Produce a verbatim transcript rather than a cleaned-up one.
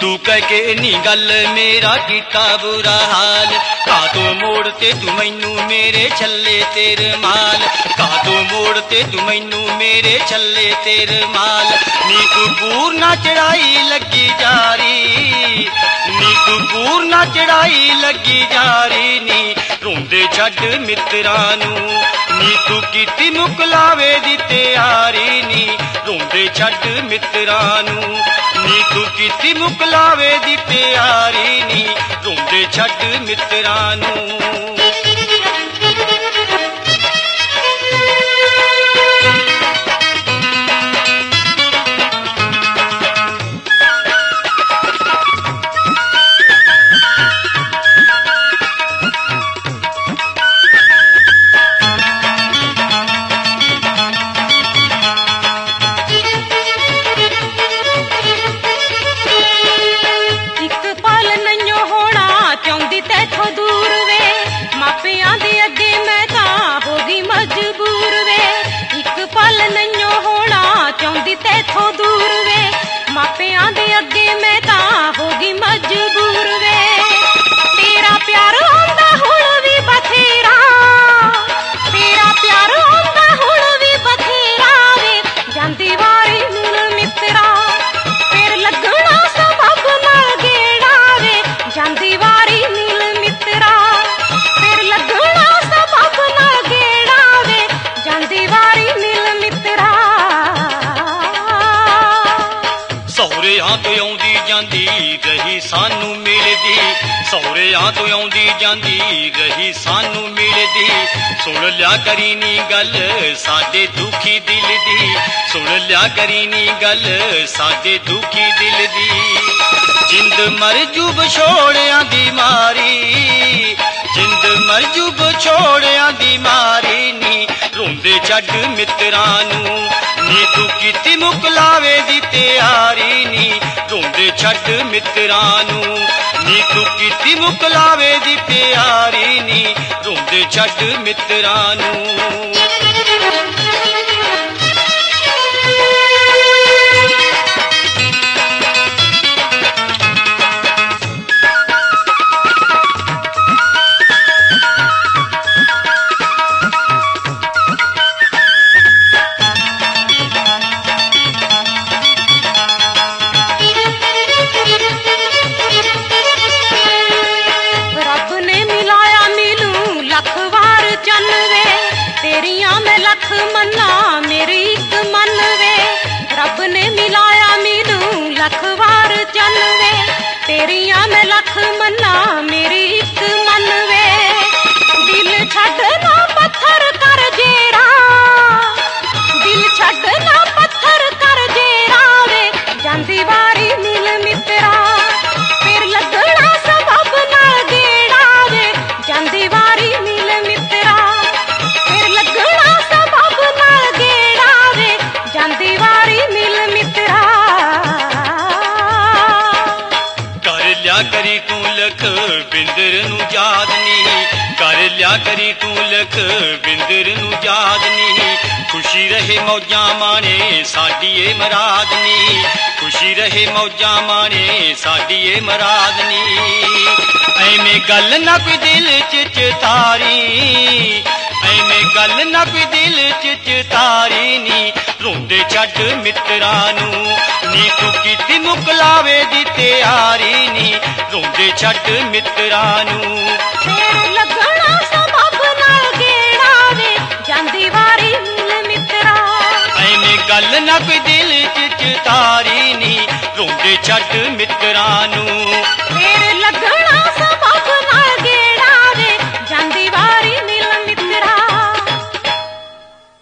तू कह के नी गल मेरा कीता बुरा हाल, का तो मोड़ ते तू मैनू मेरे छल्ले तेरे माल, का तो मोड़ ते तू मैनू मेरे छल्ले तेरे माल। नी तू पूर्णा चढ़ाई लगी जारी, नी तू पूर्णा चढ़ाई लगी जारी, नी रोंदे छड्ड मित्रां नू, नी तू कीती मुकलावे दी तैयारी, नी रोंदे छड्ड मित्रां नू, नी तू कीती मुकलावे दी तैयारी, नी रोंदे छड्ड मित्रां नू। ਸਹੁਰਿਆਂ ਤੋਂ ਆਉਂਦੀ ਜਾਂਦੀ ਰਹੀ ਸਾਨੂੰ ਮਿਲਦੀ, ਸਹੁਰਿਆਂ ਤੋਂ ਆਉਂਦੀ ਜਾਂਦੀ ਰਹੀ ਸਾਨੂੰ ਮਿਲਦੀ, ਸੁਣ ਲਿਆ ਕਰੀ ਨੀ ਗੱਲ ਸਾਡੇ ਦੁਖੀ ਦਿਲ ਦੀ, ਸੁਣ ਲਿਆ ਕਰੀ ਨੀ ਗੱਲ ਸਾਡੇ ਦੁਖੀ ਦਿਲ ਦੀ। ਜਿੰਦ ਮਰ ਜੂ ਵਿਛੋੜਿਆਂ ਦੀ ਮਾਰੀ, ਜਿੰਦ ਮਰ ਜੂ ਵਿਛੋੜਿਆਂ ਦੀ ਮਾਰੀ, ਨੀ ਰੋਂਦੇ ਛੱਡ ਮਿੱਤਰਾਂ ਨੂੰ, ਨੀ ਤੂੰ ਕੀਤੀ ਮੁਕਲਾਵੇ ਦੀ ਤਿਆਰੀ, ਨੀ ਰੋਂਦੇ ਛੱਡ ਮਿੱਤਰਾਂ ਨੂੰ, ਨੀ ਤੂੰ ਕੀਤੀ ਮੁਕਲਾਵੇ ਦੀ ਤਿਆਰੀ, ਨੀ ਰੋਂਦੇ ਛੱਡ ਮਿੱਤਰਾਂ ਨੂੰ। करी तू लख बिंदर नू याद नी, कर लिया करी तू लख बिंदर नू याद नी, खुशी रहे मौजा माने साडी ए मराद नी, खुशी रहे मौजा माने साडी ए मराद नी। ऐवें गल ना कोई दिल च चितारी, ऐवें गल ना कोई दिल च चितारी, नी रोंदे छड्ड मित्रां नू, नी तू कीती मुकलावे दी तैयारी, नी रोंदे छड्ड मित्रां नू। तेरे लगना सबब नाल गेड़ा वे जांदी वारी मिल मित्रा, ऐवें गल ना कोई दिल च चितारी, नी रोंदे छड्ड मित्रां नू।